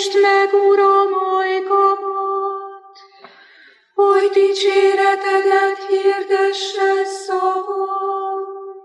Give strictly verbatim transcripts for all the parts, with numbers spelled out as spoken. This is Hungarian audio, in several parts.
Bocsássd meg, Uram, ajkamat, hogy dicséretedet hirdesse szavam.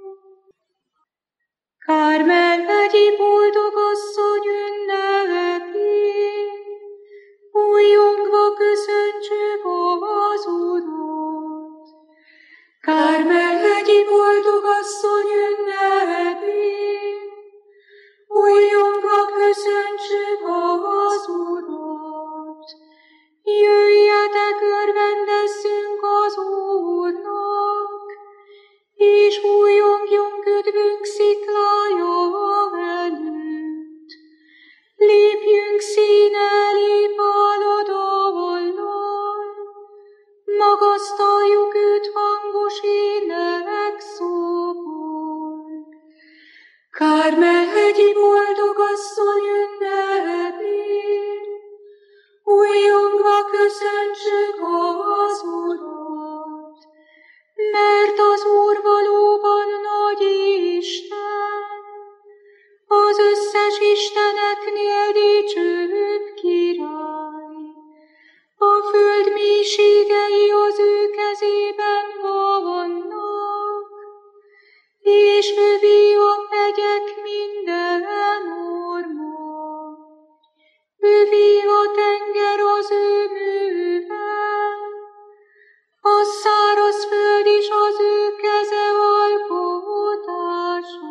Kármel-hegyi boldog asszony ünnepén, újjongva köszöntsük az Urat. Kármel-hegyi boldog asszony ünnepén, újjongva köszöntsük az Urat. Jöjjetek, örvendezzünk az Úrnak, és újjongjunk üdvünk sziklája előtt. Lépjünk szín elé páladollal, magasztaljuk őt hangos ének szóval. Kármel-hegyi boldog asszony ünnepén, újjongva köszöntsük az Urat, mert az Úr valóban nagy Isten, az összes isteneknél dicsőbb király. A föld mélységei az ő kezében vannak, és övé a hegyek minden orma. Övé a tenger az ő műve, a száraz föld is az ő keze alkotása.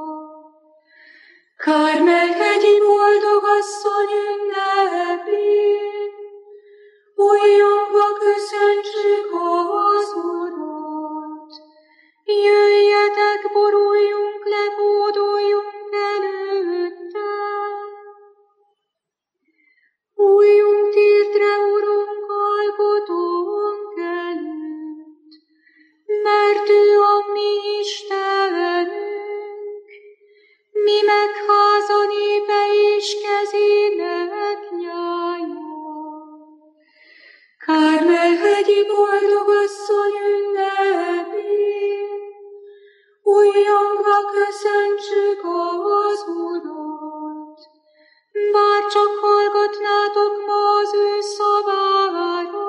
Kármel-hegyi boldog asszony ünnepén, újjongva köszöntsük az Urat. Jöjjetek, boruljunk le, hódoljunk előtte. Újjunk térdre, Urunk, alkotónk előtt, mert ő a mi Istenünk, mi meg háza népe és kezének nyája. Kármel-hegyi boldog asszony ünnepén, újjongva köszöntsük az Urat. Bár csak hallgatnátok ma az ő szavára,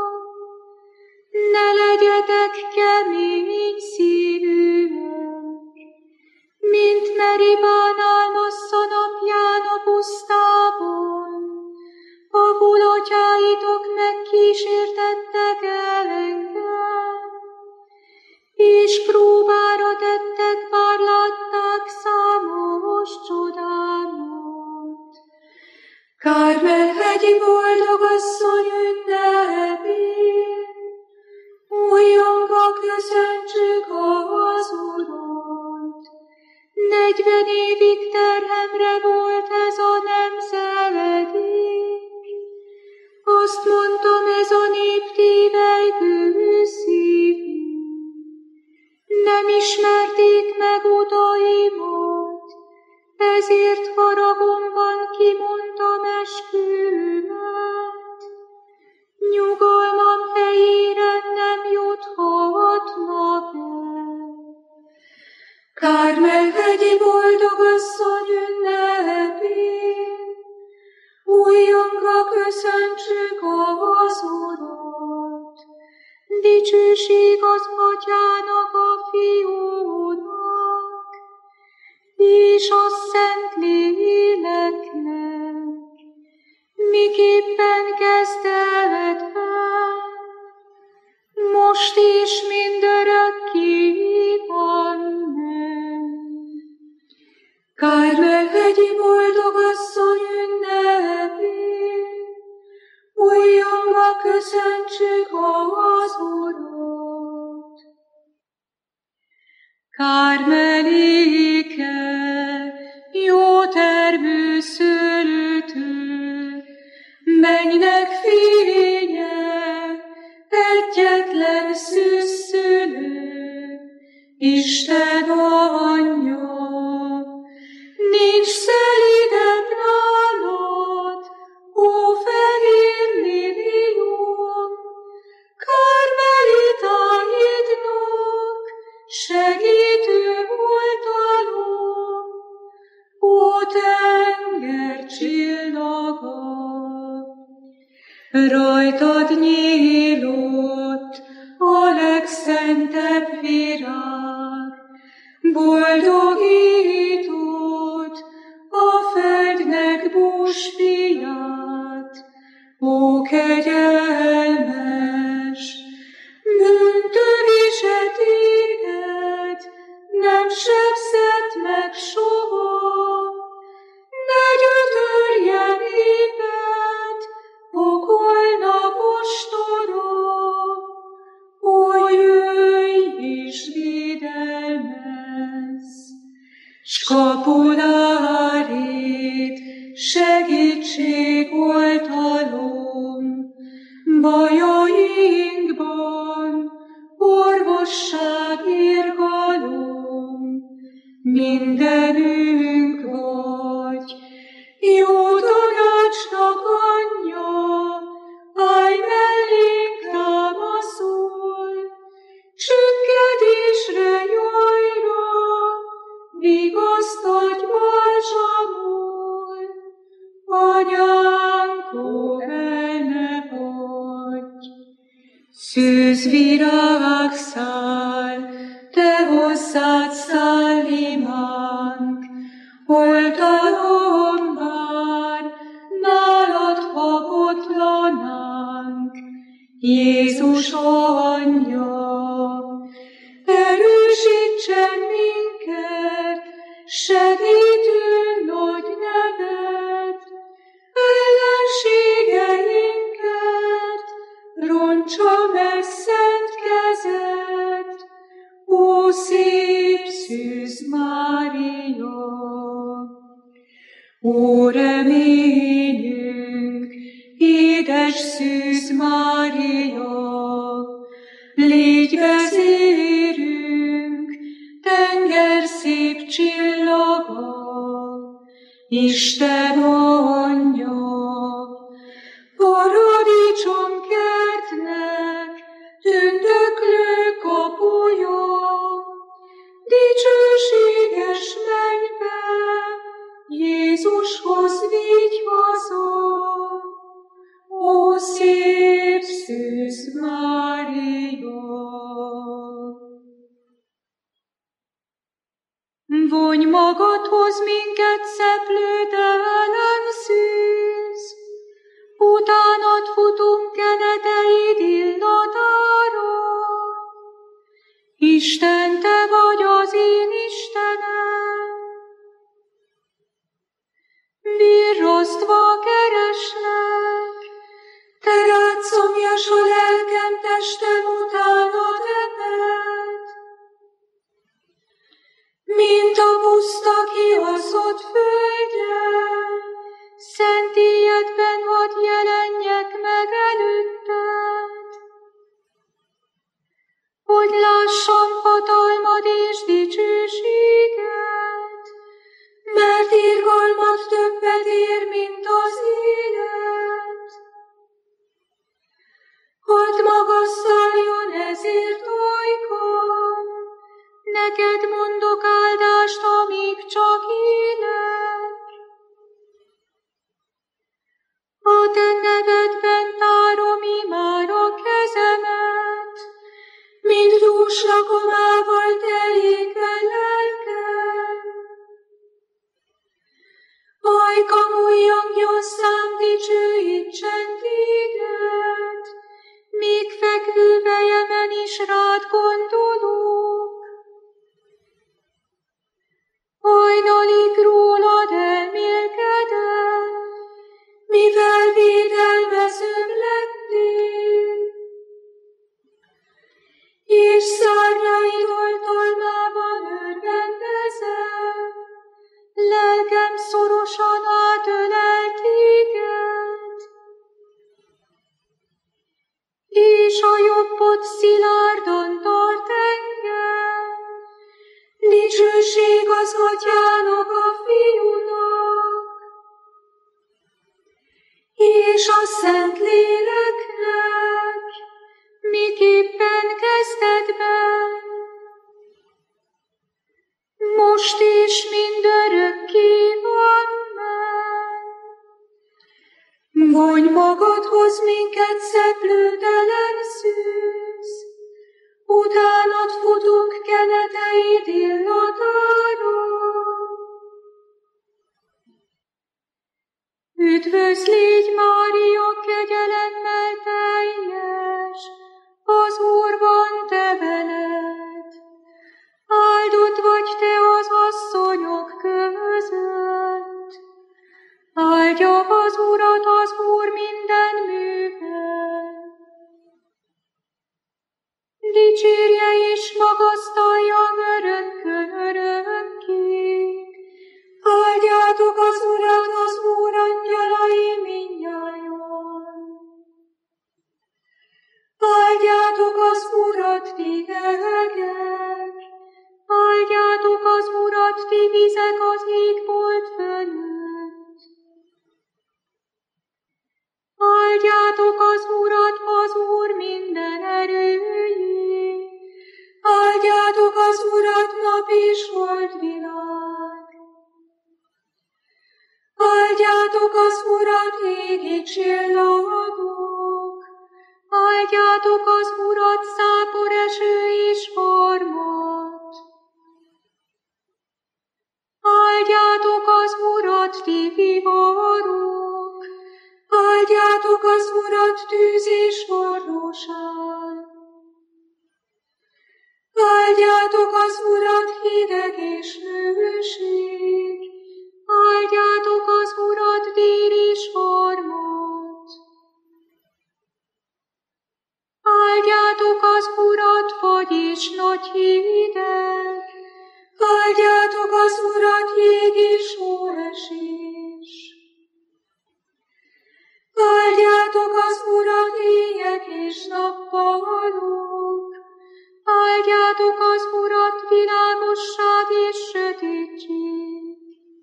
ne legyetek kemény szívűek, mint Meribán Álmassza napján a pusztában, ahol atyáitok megkísértettek engem, és próbára tettek, bár látták számos csodámat. Kármel-hegyi boldog asszony ünnepén, újjongva köszöntsük az Urat. Negyven évig terhemre volt ez a nemzedék, azt mondtam, ez a nép tévelygő szívű. Nem ismerték meg odaimat, ezért haragomban kimondtam eskümet. Nyugalmam helyére nem juthatnak el. Kármel-hegyi boldog asszony ünnepén, újjongva köszöntsük az Urat. Dicsőség az Atyának, a Fiúnak, és a Szentléleknek, miképpen kezdetben, most és mindörökké. Amen. Kármel-hegyi boldog asszony ünnepén, újjongva köszöntsük az Urat. Kármeléke, jó termő szőlőtő, mennynek fénye, egyetlen szűzszülő, Isten anyja. Nincs szelídebb nálad, ó fehér lilium, karmelitáidnak segítő oltalom, ó tenger csillaga. Rajtad nyílott a legszentebb virág, boldogítod a földnek búsfiát, ó kegyelmes, bűntövise téged, nem sebzett meg soha, ne gyötörje néped, pokolnak ostora, ó jöjj és védelmezz, s kapulárét segítség oltalom, bajainkban orvosság irgalom, mindenünk vagy, jó tanácsnak anyja, állj mellénk támaszol, csüggedésre jajra, vigasztalj balzsamol, anyánk, ó el ne vagy. Szűzvirág száll, te hozzád száll imánk, oltalom vár, nálad habotlanánk, Jézus anyja, erősítsen minket, segítő nagy neved, ellenségeinket, roncsa meg szent kezed, ó szép Szűz Mária! Ó reményünk, édes Szűz Mária, légy vezérünk, tenger szép csillaga, Isten anyja, paradicsom kertnek tündöklő kapuja, dicsőséges mennybe, Jézushoz vigy haza, ó szép Szűz Mária! Vonj magadhoz minket szeplő ellen szűz, utánad futunk keneteid illatára. Isten, te vagy az én Istenem, virrasztva kereslek, te rád szomjas a lelkem, testem utánad ebed. Mint a puszta kiaszott földje, szent éjjedben hadd jelenjek meg előtted, hogy lássam hatalmad és dicsőséged, mert irgalmad többet ér, mint az élet. Hadd magasztaljon ezért ajkam, neked mondok áldást, amíg csak élek. A te nevedben tárom imár a kezemet, mint dús rakomával telékve lelkem. Ajkam ujjangjon szám dicsőítsen téged, még fekvő fejemen is rád gondolok. Hajnalig rólad elmélkedem, mivel védelmezőm lettél, és szárnyaid oltalmában örvendezem, lelkem szorosan átölel téged, és a jobbod szilárdan tart engem, dicsőség az Atyának, a Fiúnak, és a Szent Léleknek, miképpen kezdetben, most is mindörökké van meg. Vonj magadhoz minket szeplőtelen szűz, utánad futunk keneteid illatára. Üdvözl légy, Mária, kegyelemmel teljes, az Úr van te veled. Áldott vagy te az asszonyok között. Áldja az Urat az Úr minden műve. Dicsérje és magasztalja örökkön örökké. Áldjátok az Urat, az Úr angyalai mindnyájan. Áldjátok az Urat, ti hegek. Áldjátok az Urat, ti vizek az égbolt fölött. Áldjátok az Urat, az Úr minden erőjé. Áldjátok az Urat, nap és holdvilág. Áldjátok az Urat, égi csillagok. Áldjátok az Urat, szápor eső és harmat. Áldjátok az Urat, ti viharok. Áldjátok az Urat, tűz és forróság. Áldjátok az Urat, hideg és hőség. Áldjátok az Urat, dél és harmat. Áldjátok az Urat, fagy és nagy hideg. Áldjátok az Urat, jég és hóesés. Áldjátok az Urat, éjek és nappalok. Áldjátok az Urat, világosság és sötétség.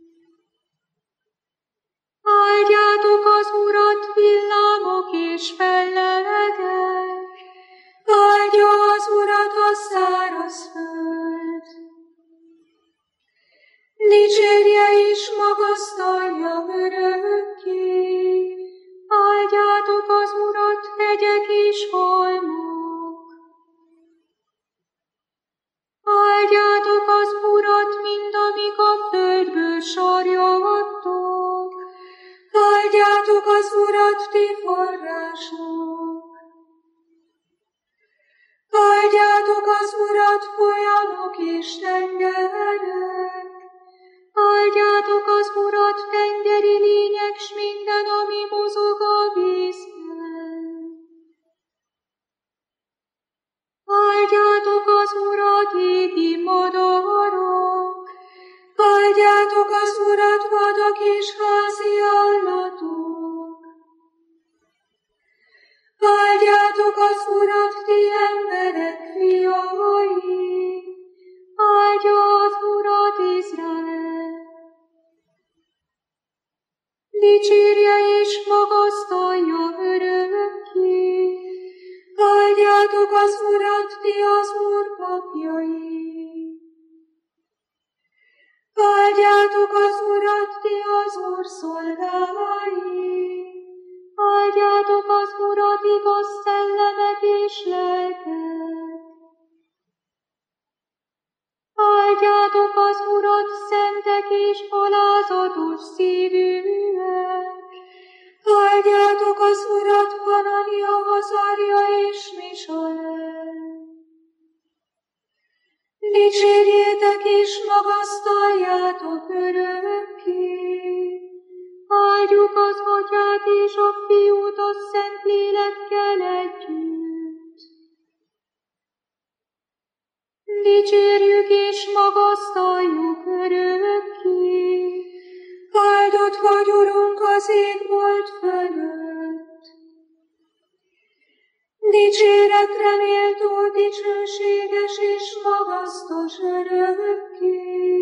Áldjátok az Urat, villámok és fellegek. Áldja az Urat a száraz föld. Dicsérje és magasztalja örökké. Áldjátok az Urat, hegyek és halmok. Áldjátok az Urat, mind amik a földből sarjadtok. Áldjátok az Urat, ti források. Áldjátok az Urat, folyamok és tengerek. Áldjátok az Urat, tengeri lények, s minden, ami mozog a vízben. Áldjátok az Urat, égi madarak. Áldjátok az Urat, vadak és házi állatok. Áldjátok az Urat, ti emberek fiai. Áldja az Urat, Izrael. Dicsérje és magasztalja örökké. Áldjátok az Urat, ti az Úr papjai. Áldjátok az Urat, ti az Úr szolgái. Áldjátok az Urat, igaz szellemek és lelkek. Áldjátok az Urat, szentek és alázatos szívűek. Áldjátok az Urat, Hanania, Hazárja és Misael. Dicsérjétek és magasztaljátok örökké. Áldjuk az Atyát és a Fiút a Szentlélekkel együtt. Dicsérjük és magasztaljuk örökké. Áldott vagy, Urunk, az égbolt fölött. Dicséretre méltó, dicsőséges és magasztos örökké.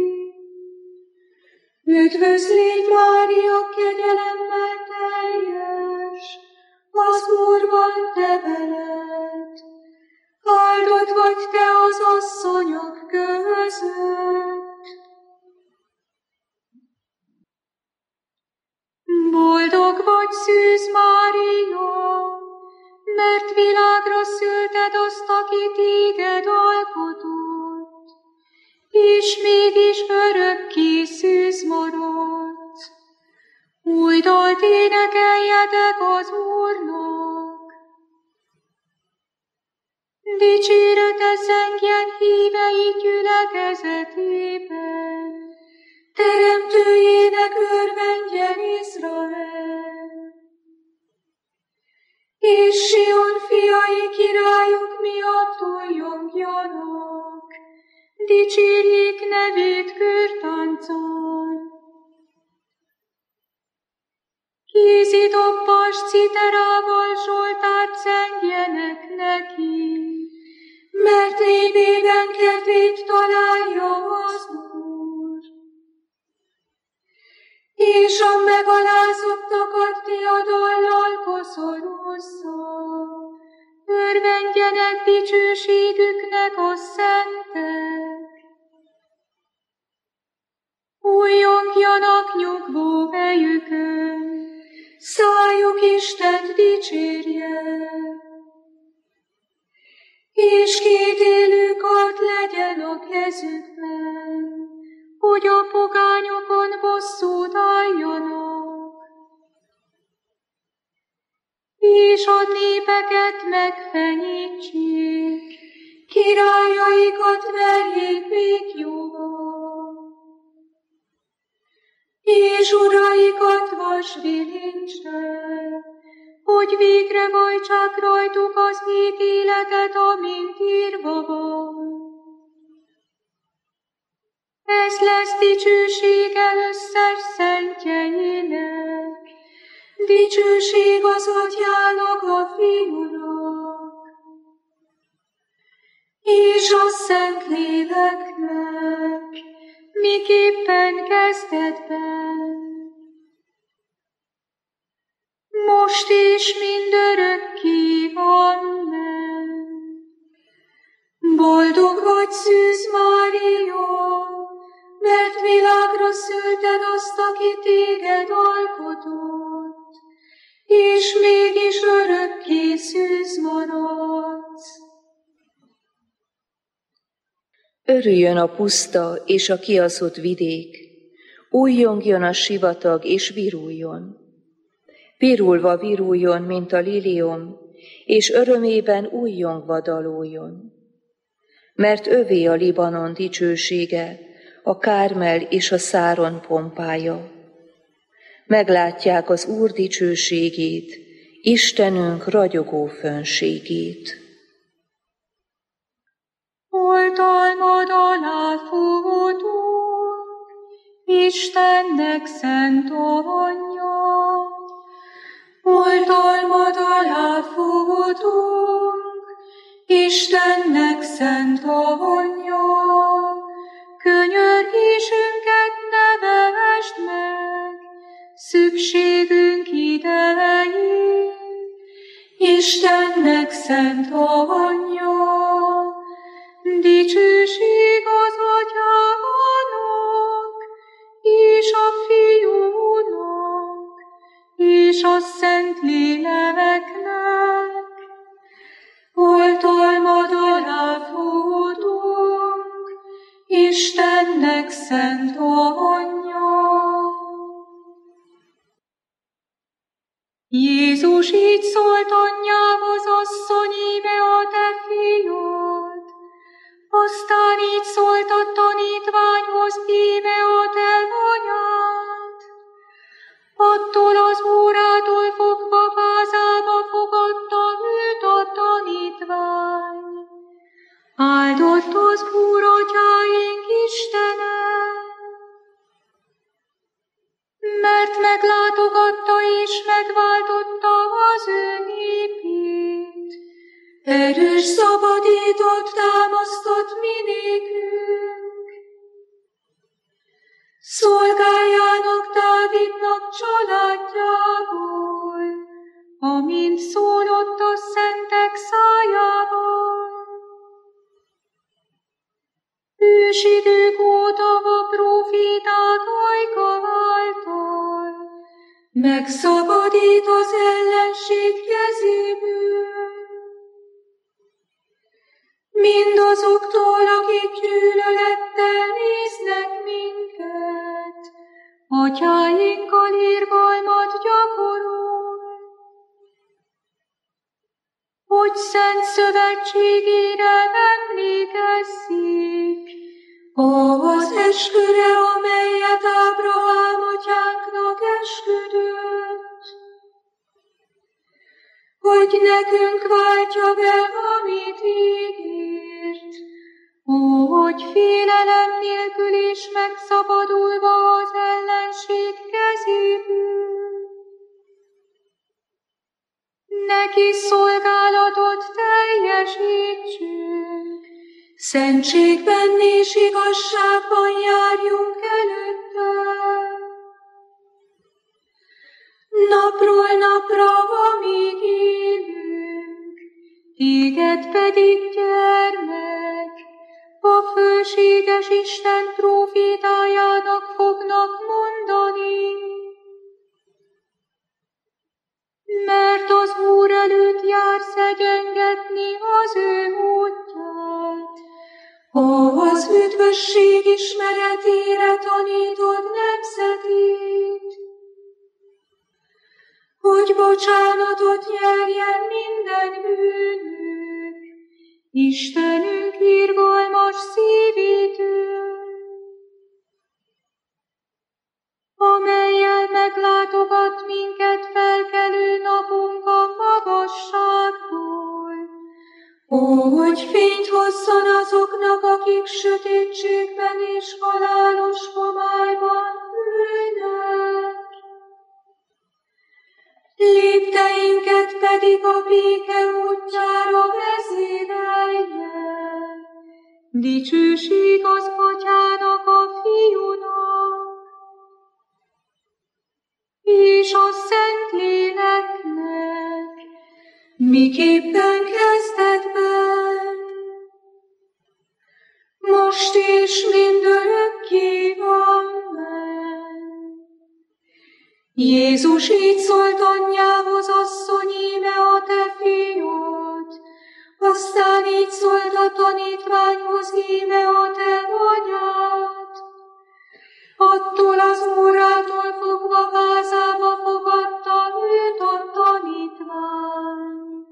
Üdvözl légy, Mária, kegyelemmel teljes, az Úr van te veled. Áldott vagy te az asszonyok között. Boldog vagy, vagy Szűz Mária, mert világra szülted azt, aki téged alkotott, és mégis örökké szűz maradsz. Új dalt énekeljetek az Úrnak. Dicséretet zengjen hívei gyülekezetében, Teremtőjének örvendjen Izrael. És Sion fiai királyuk miatt újjongjanak, dicsérjék nevét körtánccal. Kézi dobbas citerával Zsoltárt zengjenek neki, mert népében kedvét találja az Úr. És a megalázottakat diadallal koszorúzza, örvendjenek dicsőségüknek a szentek. Újjongjanak nyugvó helyükön, szájuk Istent dicsérje. És kétélű kard legyen a kezükben, hogy a pogányokon bosszút álljanak. És a népeket megfenyítsék, királyaikat verjék békjóba. És uraikat vasbilincsre, hogy végre vajtsák rajtuk az ítéletet, amint írva van. Ez lesz dicsősége összes szentjeinek, dicsőség az Atyának a Fiúnak, és a Szentléleknek, miképpen kezdetben, most és mindörökké. Amen. Boldog vagy Szűz Mária, mert világra szülted azt, aki téged alkotott, és mégis örökké szűz maradsz. Örüljön a puszta és a kiaszott vidék, újjongjon a sivatag és viruljon. Virulva viruljon, mint a liliom, és örömében újjongva daloljon. Mert övé a Libanon dicsősége, a Kármel és a Száron pompája. Meglátják az Úr dicsőségét, Istenünk ragyogó fönségét. Oltalmad alá futunk, Istennek szent anyja. Oltalmad alá futunk, Istennek szent anyja. Könyörgésünket ne vehesd meg, szükségünk idején. Istennek szent anyja. Dicsőség az Atyának, és a Fiúnak, és a Szentléleknek. Oltalmad alá futunk, Istennek szent anyja. Jézus így szólt anyjához, asszony, íme a te fiad. Aztán így szólt a tanítványhoz, íme a te anyád. Attól az órától fogva vázába fogadta őt a tanítvány. Áldott az Úr atyáink Istene, mert meglátogatta és megváltotta az ő népét. Erős szabadítót támasztott mi nékünk. Szolgájának Dávidnak családjából, amint szólott a szentek szájával. Ősidők óta a próféták ajka által megszabadít az ellenség kezéből. Mindazoktól, akik gyűlölettel néznek minket, atyáinkkal irgalmat gyakorol, hogy szent szövetségére emlékezzék, az esküre, amelyet Ábrahám atyánknak esküdött, hogy nekünk váltja be, amit ígért, hogy félelem nélkül is megszabadulva az ellenség kezéből. Neki szolgálatot teljesítsünk, szentségben és igazságban járjunk előtte. Napról napra, amíg élünk, téged pedig, gyermek, a fölséges Isten prófétájának fognak mondani. Mert az Úr előtt jársz egyengetni az ő útját, az üdvösség ismeretére tanítod nemzetét, hogy bocsánatot nyerjen minden bűnünk, Istenünk irgalmas szívétől, amellyel meglátogat minket felkelő napunk a magasságból, hogy fényt hozzon azoknak, akik sötétségben és halálos homályban ülnek. Lépteinket pedig a béke útjára vezérelje. Dicsőség az Atyának, a Fiúnak, és a Szentléleknek, miképpen kezdetben, most és mindörökké. Amen. Jézus így szólt anyjához: asszony, íme a te fiad. Aztán így szólt a tanítványhoz: íme a te anyád. Attól az órától fogva házába fogadta őt a tanítvány.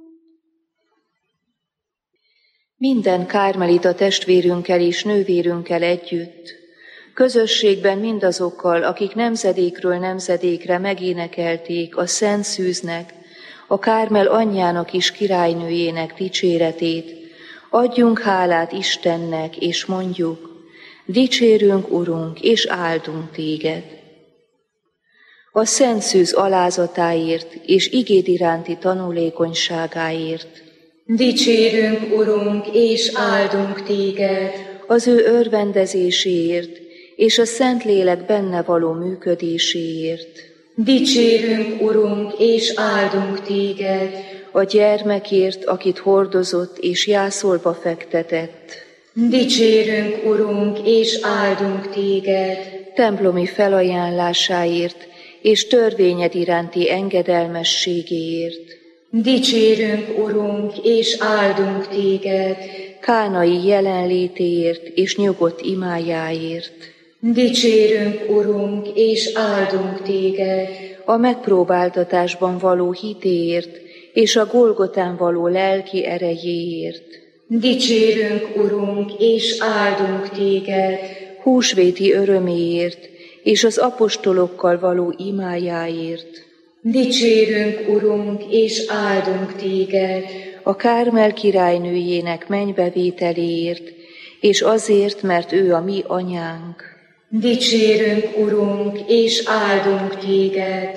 Minden kármelita testvérünkkel és nővérünkkel együtt, közösségben mindazokkal, akik nemzedékről nemzedékre megénekelték a Szent Szűznek, a Kármel anyjának és királynőjének dicséretét, adjunk hálát Istennek, és mondjuk: dicsérünk, Urunk, és áldunk téged. A Szent Szűz alázatáért és igéd iránti tanulékonyságáért dicsérünk, Urunk, és áldunk téged. Az ő örvendezéséért és a Szentlélek benne való működéséért dicsérünk, Urunk, és áldunk téged. A gyermekért, akit hordozott és jászolba fektetett, dicsérünk, Urunk, és áldunk téged. Templomi felajánlásáért és törvényed iránti engedelmességéért dicsérünk, Urunk, és áldunk téged. Kánai jelenlétéért és nyugodt imájáért dicsérünk, Urunk, és áldunk téged. A megpróbáltatásban való hitéért és a Golgotán való lelki erejéért dicsérünk, Urunk, és áldunk téged. Húsvéti öröméért és az apostolokkal való imájáért dicsérünk, Urunk, és áldunk téged. A Kármel királynőjének mennybevételéért, és azért, mert ő a mi anyánk. Dicsérünk, Urunk, és áldunk téged.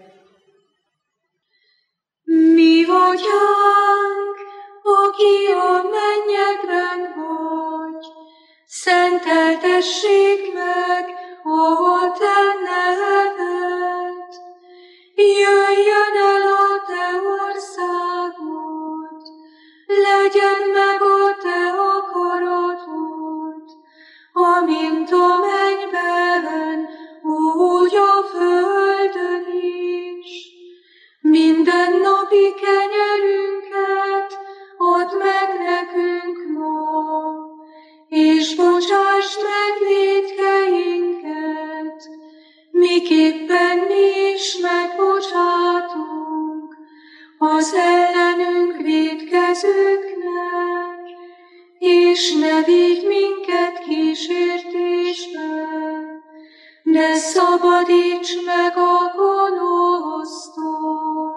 Mi atyánk, aki a mennyekben vagy, szenteltessék meg a te neved. Jöjjön el a te országod, legyen meg a te akaratod, amint a mennyben, úgy a földön is. Minden napi kenyerünket add meg nekünk ma, és bocsásd meg vétkeinket, miképpen mi is megbocsátunk az ellenünk vétkezőknek, és ne vigy minket kísértésbe, de szabadíts meg a gonosztól.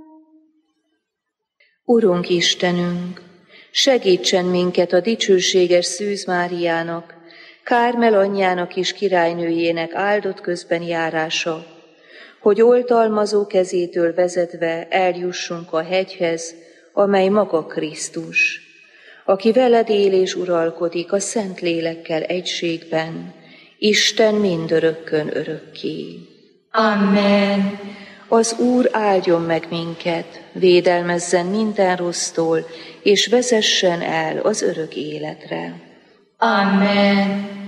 Urunk Istenünk, segítsen minket a dicsőséges Szűz Máriának, Kármel anyjának és királynőjének áldott közben járása, hogy oltalmazó kezétől vezetve eljussunk a hegyhez, amely maga Krisztus, aki veled él és uralkodik a Szent Lélekkel egységben, Isten mindörökkön örökké. Amen. Az Úr áldjon meg minket, védelmezzen minden rossztól, és vezessen el az örök életre. Amen.